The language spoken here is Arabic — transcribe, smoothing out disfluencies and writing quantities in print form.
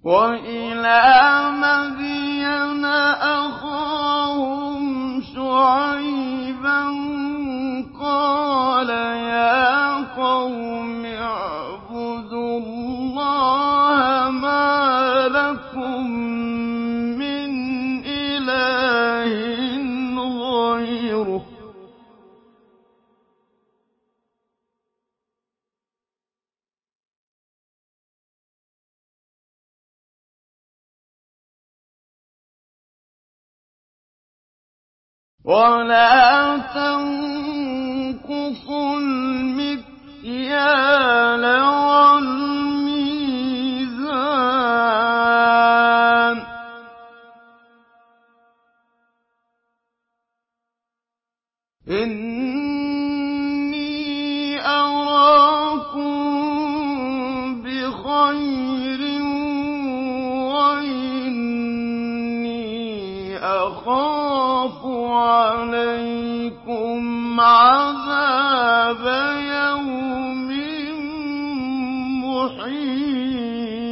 وَإِلَىٰ مَدْيَنَ أَخَاهُمْ شُعَيْبًا قَالَ يَا قَوْمِ اعْبُدُوا اللَّهَ مَا لَكُم مِّنْ إِلَٰهٍ غَيْرُهُ وَلَا تَنقُصُوا الْمِكْيَالَ وَالْمِيزَانَ ۚ إِنِّي أَرَاكُم بِخَيْرٍ وَإِنِّي أَخَافُ عَلَيْكُمْ عَذَابَ يَوْمٍ مُّحِيطٍ